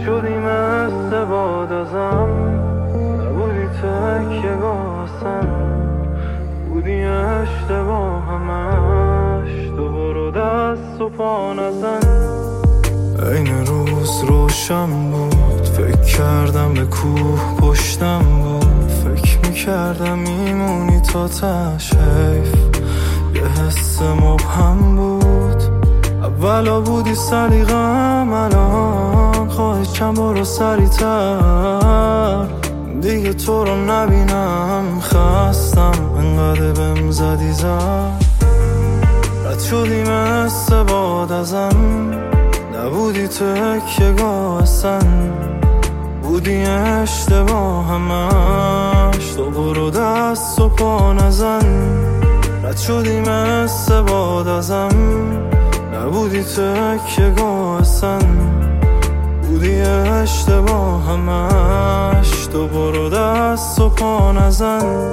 شدی مثل باد ازم، نبودی تکیه گاهستم، بودی اشتباه همش، دوباره دست و پا نزن. این روز روشن بود، فکر کردم به کوه پشتم بود، فکر میکردم میمونی تا تش، حیف یه حس مبهم بود. اولا بودی سلیقم، الان خواهشم برو سریعتر، دیگه تو رو نبینم خستم، انقدر بهم زدی زد. رد شدی مثل باد ازم، نبودی تکیه گاه اصلا، بودی اشتباه همش، تو برو دست و پا نزن. رد شدی مثل باد ازم، نبودی تکیه گاه اصلا، بودی اشتباه همش، تو برو دست و پا نزن.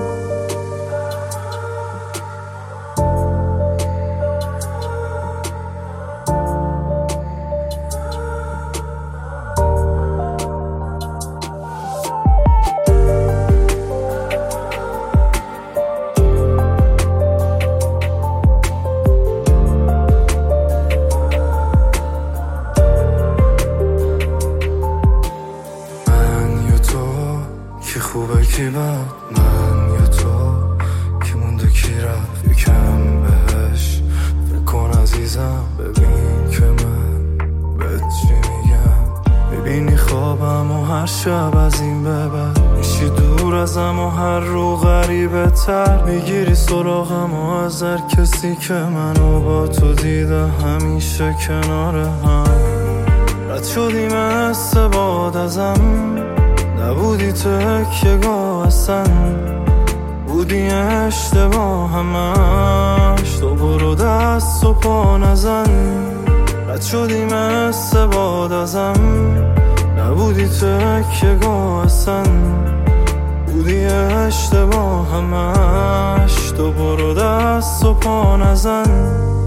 کی خوبه کی بد، من یا تو، کی مونده کی رفت، یکم بهش فکر کن عزیزم، ببین که من بهت چی میگم. ببینی خوابم و هر شب از این به بعد میشی دور ازم و هر رو غریبه تر، میگیری سراغم و از هر کسی که منو با تو دیده همیشه کنار هم. رد شدی مثل باد ازم، نبودی تکیه گاه اصلا، بودی اشتباه همش، تو برو دست و پا نزن. رد شدی مثل باد ازم، نبودی تکیه گاه اصلا، بودی اشتباه همش، تو برو دست و پا نزن.